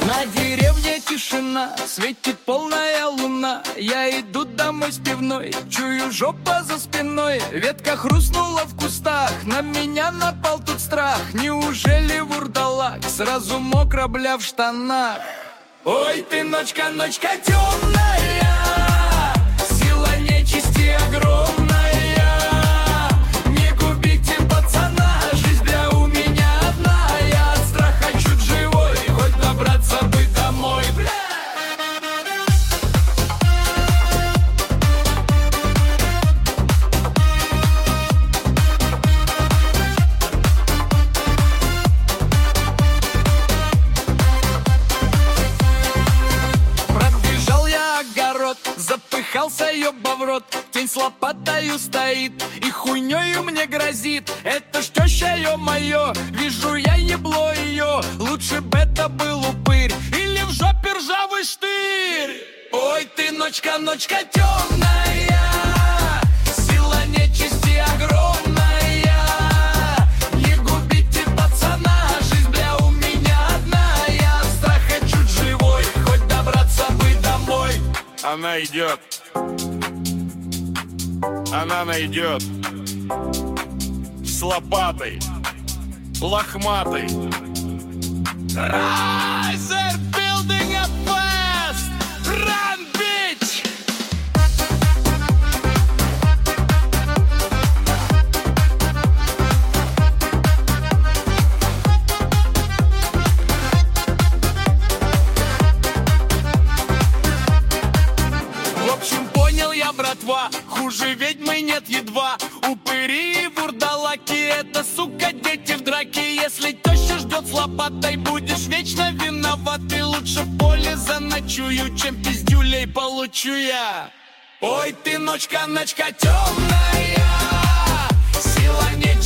На деревне тишина, светит полная луна. Я иду домой с пивной, чую жопа за спиной. Ветка хрустнула в кустах, на меня напал тут страх. Неужели вурдалак, сразу мокро, бля, в штанах? Ой ты, ночка, ночка темная, сила нечисти огромная. Не губите пацана, жизнь бля у меня одна. Я от страха чуть живой, хоть добраться бы домой, бля. Пробежал я огород, запыхался ёба в рот. Тень с лопатою стоит и хуйнёю мне грозит. Это ж тёща, ё-моё, вижу я ебло её. Лучше бы это был упырь или в жопе ржавый штырь. Ой ты, ночка, ночка тёмная, сила нечисти огромная. Не губите пацана, жизнь бля у меня одна. Я от страха чуть живой, хоть добраться бы домой. Она идет. Она найдет. С лопатой, лохматой. Rise, they're building up fast. Run, bitch! В общем, понял я, братва, хуже ведьмы нет едва. Упыри и вурдалаки, это, сука, дети в драке. Если теща ждет с лопатой, будешь вечно виноват. И лучше в поле заночую, чем пиздюлей получу я. Ой ты, ночка, ночка темная, сила нечисти